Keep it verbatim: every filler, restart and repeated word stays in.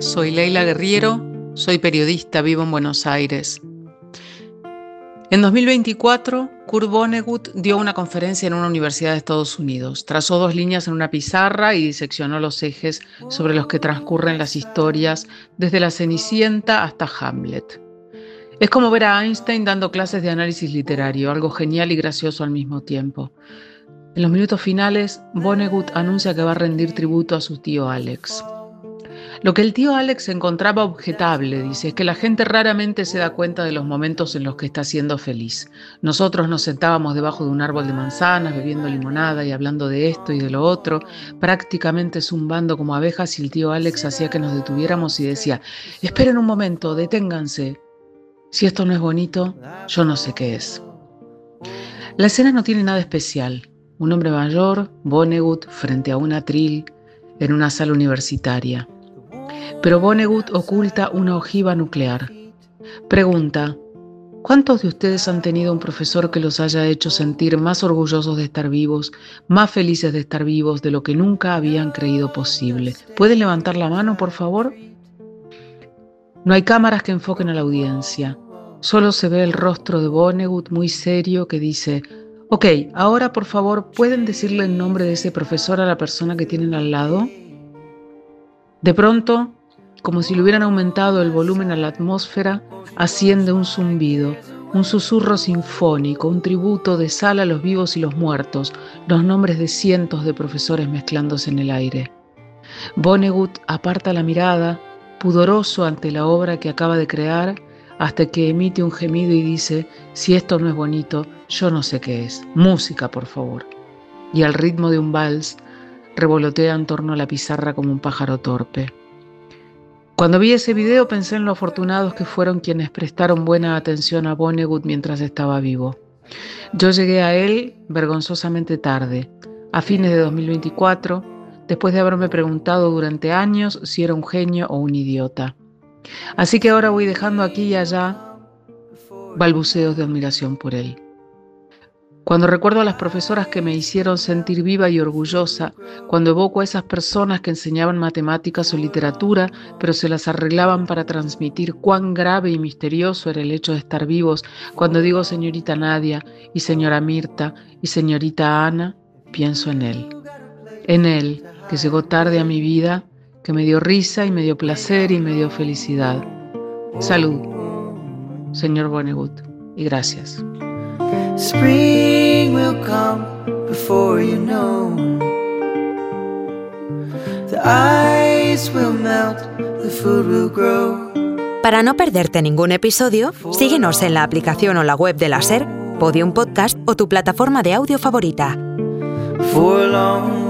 soy Leila Guerriero, soy periodista, vivo en Buenos Aires. En dos mil veinticuatro, Kurt Vonnegut dio una conferencia en una universidad de Estados Unidos. Trazó dos líneas en una pizarra y diseccionó los ejes sobre los que transcurren las historias desde La Cenicienta hasta Hamlet. Es como ver a Einstein dando clases de análisis literario, algo genial y gracioso al mismo tiempo. En los minutos finales, Vonnegut anuncia que va a rendir tributo a su tío Alex. Lo que el tío Alex encontraba objetable, dice, es que la gente raramente se da cuenta de los momentos en los que está siendo feliz. Nosotros nos sentábamos debajo de un árbol de manzanas, bebiendo limonada y hablando de esto y de lo otro, prácticamente zumbando como abejas, y el tío Alex hacía que nos detuviéramos y decía: esperen un momento, deténganse. Si esto no es bonito, yo no sé qué es. La escena no tiene nada especial. Un hombre mayor, Vonnegut, frente a un atril, en una sala universitaria. Pero Vonnegut oculta una ojiva nuclear. Pregunta: ¿cuántos de ustedes han tenido un profesor que los haya hecho sentir más orgullosos de estar vivos, más felices de estar vivos de lo que nunca habían creído posible? ¿Pueden levantar la mano, por favor? No hay cámaras que enfoquen a la audiencia. Solo se ve el rostro de Vonnegut muy serio que dice: ok, ahora por favor, ¿pueden decirle el nombre de ese profesor a la persona que tienen al lado? De pronto, como si le hubieran aumentado el volumen a la atmósfera, asciende un zumbido, un susurro sinfónico, un tributo de sal a los vivos y los muertos, los nombres de cientos de profesores mezclándose en el aire. Vonnegut aparta la mirada, pudoroso ante la obra que acaba de crear, hasta que emite un gemido y dice: si esto no es bonito, yo no sé qué es. Música, por favor. Y al ritmo de un vals, revolotea en torno a la pizarra como un pájaro torpe. Cuando vi ese video pensé en lo afortunados que fueron quienes prestaron buena atención a Vonnegut mientras estaba vivo. Yo llegué a él vergonzosamente tarde, a fines de dos mil veinticuatro, después de haberme preguntado durante años si era un genio o un idiota. Así que ahora voy dejando aquí y allá balbuceos de admiración por él. Cuando recuerdo a las profesoras que me hicieron sentir viva y orgullosa, cuando evoco a esas personas que enseñaban matemáticas o literatura, pero se las arreglaban para transmitir cuán grave y misterioso era el hecho de estar vivos, cuando digo señorita Nadia y señora Mirta y señorita Ana, pienso en él. En él, que llegó tarde a mi vida, que me dio risa y me dio placer y me dio felicidad. Salud, señor Vonnegut, y gracias. Spring will come before you know. The ice will melt, the food will grow. Para no perderte ningún episodio, síguenos en la aplicación o la web de la SER, Podium Podcast o tu plataforma de audio favorita. For long